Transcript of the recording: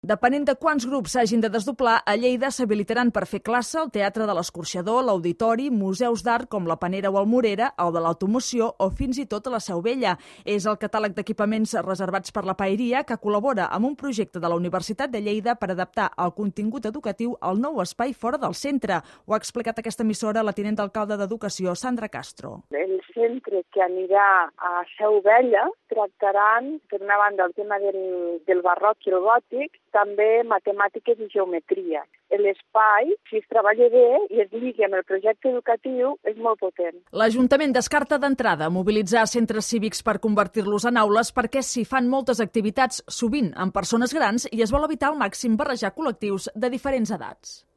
Depenent de quants grups s'hagin de desdoblar, a Lleida s'habilitaran per fer classe al Teatre de l'Escorxador, l'Auditori, museus d'art com la Panera o el Morera, el de l'Automoció o fins i tot a la Seu Vella. És el catàleg d'equipaments reservats per la Paeria que col·labora amb un projecte de la Universitat de Lleida per adaptar el contingut educatiu al nou espai fora del centre. Ho ha explicat aquesta emissora la tinent d'alcalde d'Educació, Sandra Castro. El centre que anirà a Seu Vella tractaran, per una banda, el tema del barroc i el gòtic, també matemàtiques i geometria. L'espai, si es treballa bé i es lligui amb el projecte educatiu, és molt potent. L'Ajuntament descarta d'entrada mobilitzar centres cívics per convertir-los en aules perquè s'hi fan moltes activitats, sovint amb persones grans, i es vol evitar al màxim barrejar col·lectius de diferents edats.